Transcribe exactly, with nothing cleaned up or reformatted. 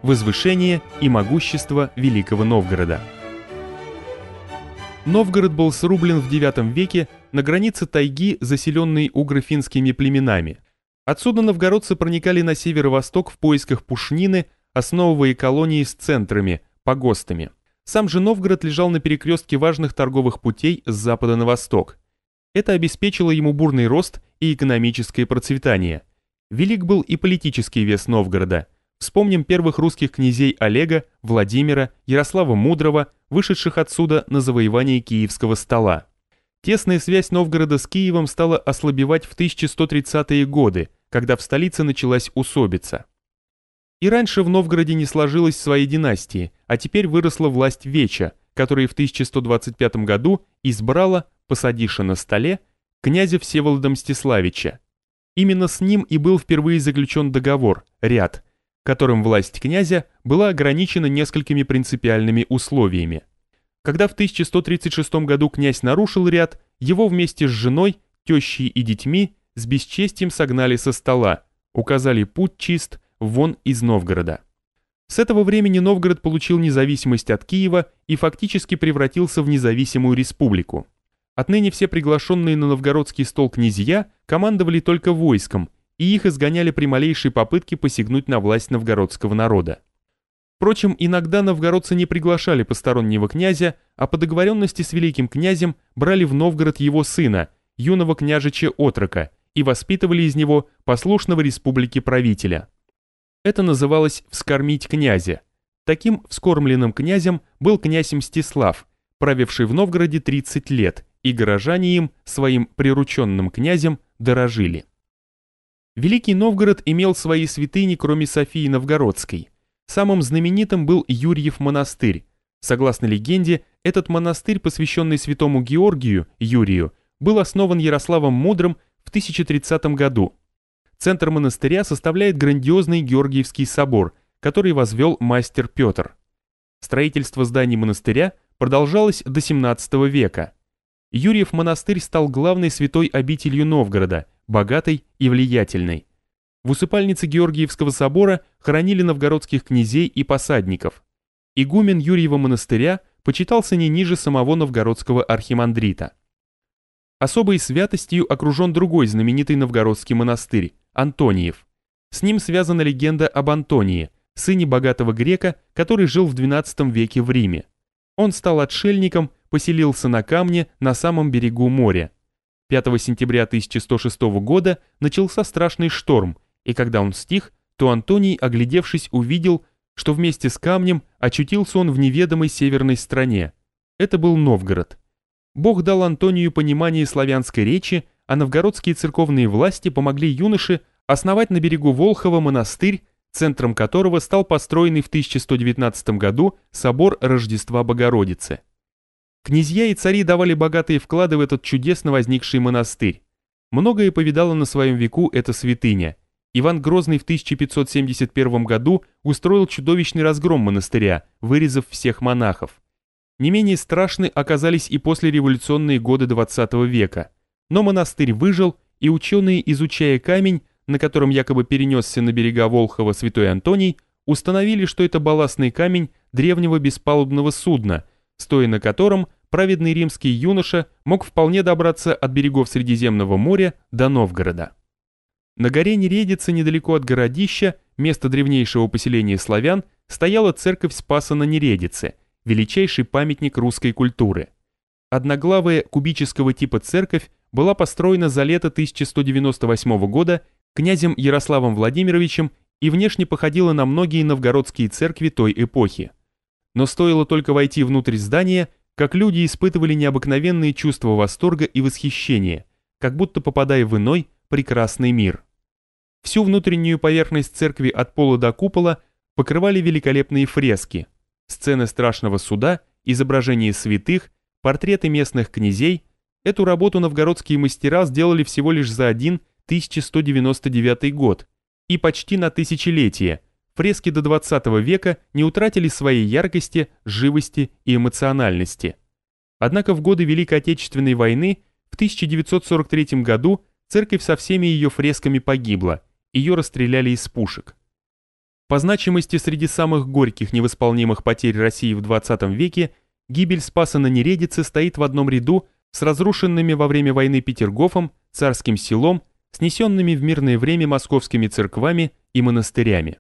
возвышение и могущество Великого Новгорода. Новгород был срублен в девятом веке на границе тайги, заселенной угро-финскими племенами. Отсюда новгородцы проникали на северо-восток в поисках пушнины, основывая колонии с центрами, погостами. Сам же Новгород лежал на перекрестке важных торговых путей с запада на восток. Это обеспечило ему бурный рост и экономическое процветание. Велик был и политический вес Новгорода. Вспомним первых русских князей Олега, Владимира, Ярослава Мудрого, вышедших отсюда на завоевание Киевского стола. Тесная связь Новгорода с Киевом стала ослабевать в тысяча сто тридцатые годы, когда в столице началась усобица. И раньше в Новгороде не сложилось своей династии, а теперь выросла власть Веча, которая в тысяча сто двадцать пятом году избрала, посадивши на столе, князя Всеволода Мстиславича. Именно с ним и был впервые заключен договор, ряд, которым власть князя была ограничена несколькими принципиальными условиями. Когда в тысяча сто тридцать шестом году князь нарушил ряд, его вместе с женой, тещей и детьми с бесчестием согнали со стола, указали путь чист вон из Новгорода. С этого времени Новгород получил независимость от Киева и фактически превратился в независимую республику. Отныне все приглашенные на новгородский стол князья командовали только войском, и их изгоняли при малейшей попытке посягнуть на власть новгородского народа. Впрочем, иногда новгородцы не приглашали постороннего князя, а по договоренности с великим князем брали в Новгород его сына, юного княжича Отрока, и воспитывали из него послушного республике правителя. Это называлось «вскормить князя». Таким вскормленным князем был князь Мстислав, правивший в Новгороде тридцать лет, и горожане им, своим прирученным князем, дорожили. Великий Новгород имел свои святыни, кроме Софии Новгородской. Самым знаменитым был Юрьев монастырь. Согласно легенде, этот монастырь, посвященный святому Георгию, Юрию, был основан Ярославом Мудрым в тысяча тридцатом году. Центр монастыря составляет грандиозный Георгиевский собор, который возвел мастер Петр. Строительство зданий монастыря продолжалось до семнадцатого века. Юрьев монастырь стал главной святой обителью Новгорода, богатой и влиятельной. В усыпальнице Георгиевского собора хоронили новгородских князей и посадников. Игумен Юрьева монастыря почитался не ниже самого новгородского архимандрита. Особой святостью окружен другой знаменитый новгородский монастырь – Антониев. С ним связана легенда об Антонии, сыне богатого грека, который жил в двенадцатом веке в Риме. Он стал отшельником, поселился на камне на самом берегу моря. пятого сентября тысяча сто шестого года начался страшный шторм, и когда он стих, то Антоний, оглядевшись, увидел, что вместе с камнем очутился он в неведомой северной стране. Это был Новгород. Бог дал Антонию понимание славянской речи, а новгородские церковные власти помогли юноше основать на берегу Волхова монастырь, центром которого стал построенный в тысяча сто девятнадцатом году собор Рождества Богородицы. Князья и цари давали богатые вклады в этот чудесно возникший монастырь. Многое повидала на своем веку эта святыня. Иван Грозный в тысяча пятьсот семьдесят первом году устроил чудовищный разгром монастыря, вырезав всех монахов. Не менее страшны оказались и послереволюционные годы двадцатого века. Но монастырь выжил, и ученые, изучая камень, на котором якобы перенесся на берега Волхова святой Антоний, установили, что это балластный камень древнего беспалубного судна, стоя на котором праведный римский юноша мог вполне добраться от берегов Средиземного моря до Новгорода. На горе Нередица, недалеко от городища, место древнейшего поселения славян, стояла церковь Спаса на Нередице, величайший памятник русской культуры. Одноглавая кубического типа церковь была построена за лето тысяча сто девяносто восьмого года князем Ярославом Владимировичем и внешне походила на многие новгородские церкви той эпохи. Но стоило только войти внутрь здания, как люди испытывали необыкновенные чувства восторга и восхищения, как будто попадая в иной, прекрасный мир. Всю внутреннюю поверхность церкви от пола до купола покрывали великолепные фрески, сцены страшного суда, изображения святых, портреты местных князей. Эту работу новгородские мастера сделали всего лишь за один тысяча сто девяносто девятый год, и почти на тысячелетие. Фрески до двадцатого века не утратили своей яркости, живости и эмоциональности. Однако в годы Великой Отечественной войны в тысяча девятьсот сорок третьем году церковь со всеми ее фресками погибла, ее расстреляли из пушек. По значимости среди самых горьких невосполнимых потерь России в двадцатом веке гибель Спаса на Нередице стоит в одном ряду с разрушенными во время войны Петергофом, Царским Селом, снесенными в мирное время московскими церквами и монастырями.